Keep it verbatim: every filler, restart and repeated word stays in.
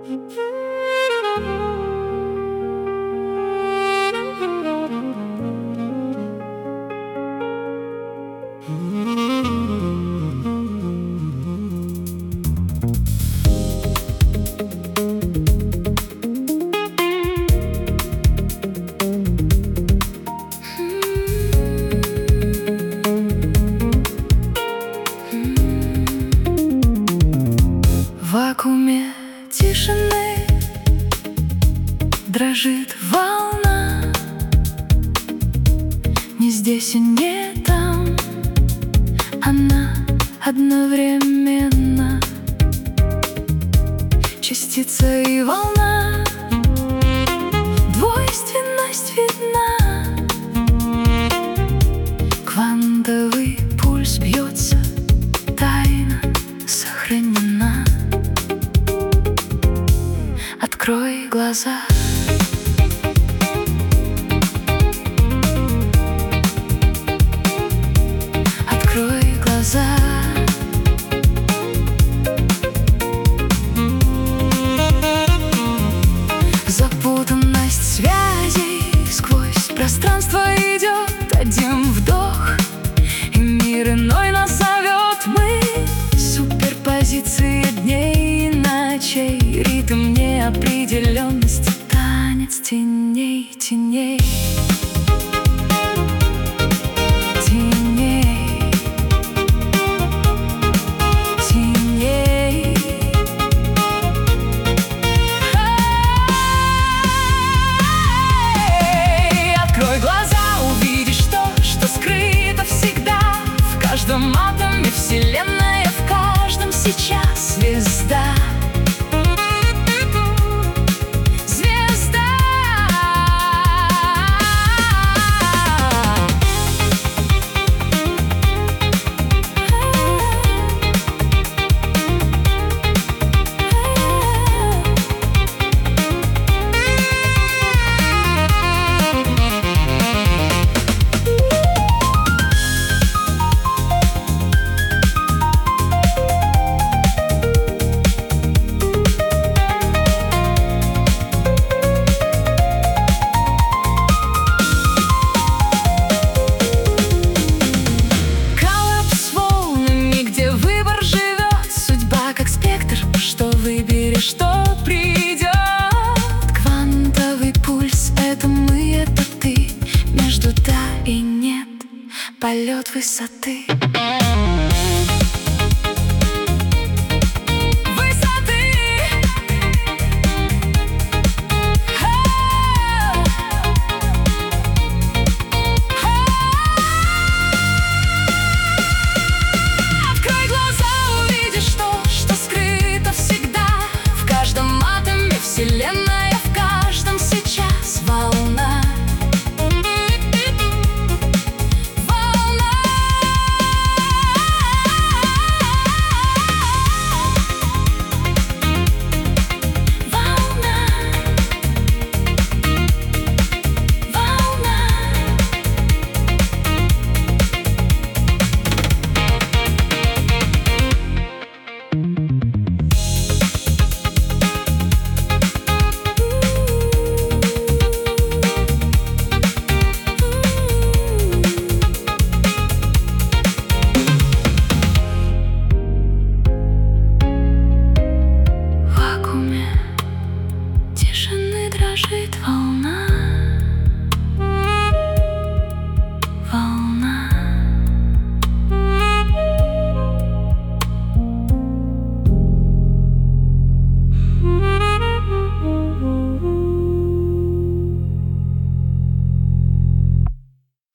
В вакууме тишины дрожит волна. Не здесь и не там, она одновременно частица и волна. Двойственность видна. Квантовый пульс бьется, тайна сохранена. Открой глаза. Открой глаза. Запутанность связей сквозь пространство идет один вдох, и мир иной нас зовет. Мы суперпозиции дней и ночей, ритм неопределенности, танец теней, теней. В каждом атоме вселенная, в каждом сейчас звезда. Звезда. Что придет? Квантовый пульс — это мы, это ты. Между да и нет — полет высоты. Вселенная, в каждом сейчас волна. Волна. Волна. Волна. Тишины дрожит волна.